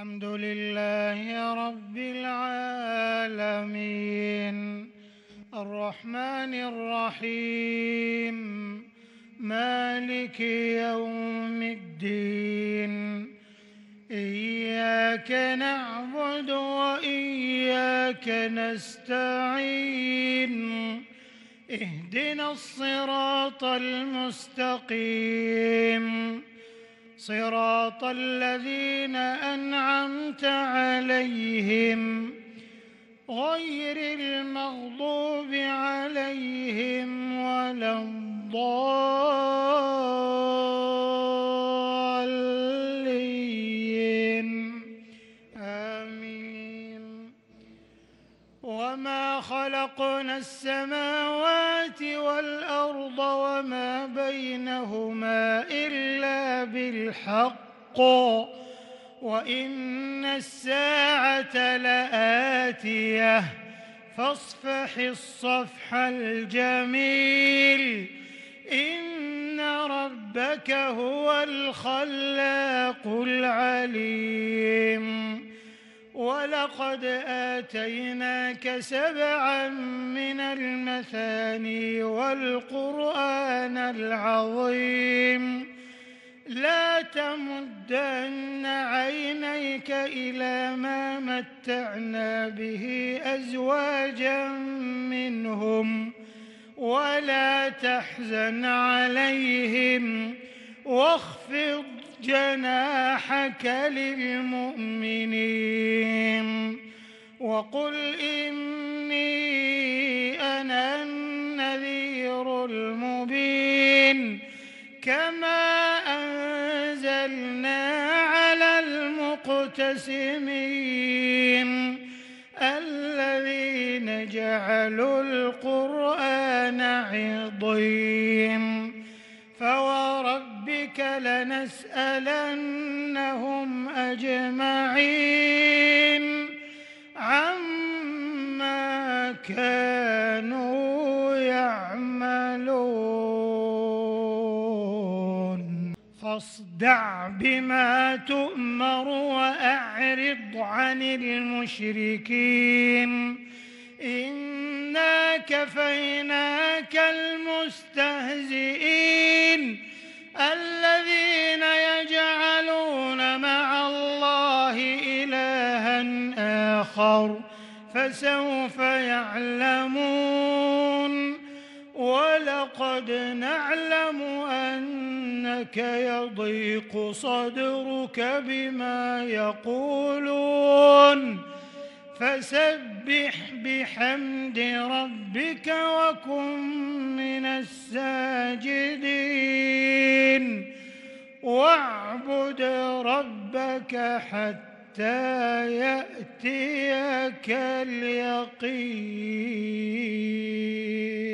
الحمد لله رب العالمين الرحمن الرحيم مالك يوم الدين إياك نعبد وإياك نستعين اهدنا الصراط المستقيم صراط الذين أنعمت عليهم غير المغضوب عليهم ولا الضالين آمين. وما خلقنا السماوات والأرض وما بينهما إلا بالحق وإن الساعة لآتية فاصفح الصفح الجميل إن ربك هو الخلاق العليم. ولقد آتيناك 7 من المثاني والقرآن العظيم لا تمدن عينيك إلى ما متعنا به أزواجا منهم ولا تحزن عليهم واخفض جناحك للمؤمنين وقل إني أنا النذير المبين كما أنزلنا على المقتسمين الذين جعلوا القرآن عضين. فوربك لنسألنهم أجمعين عما كانوا يعملون. فاصدع بما تؤمر وأعرض عن المشركين إنا كفيناك المستهزئين الذين يجعلون مع الله إلها آخر فسوف يعلمون. ولقد نعلم أنك يضيق صدرك بما يقولون فسبح بحمد ربك وكن من الساجدين واعبد ربك حتى يأتيك اليقين.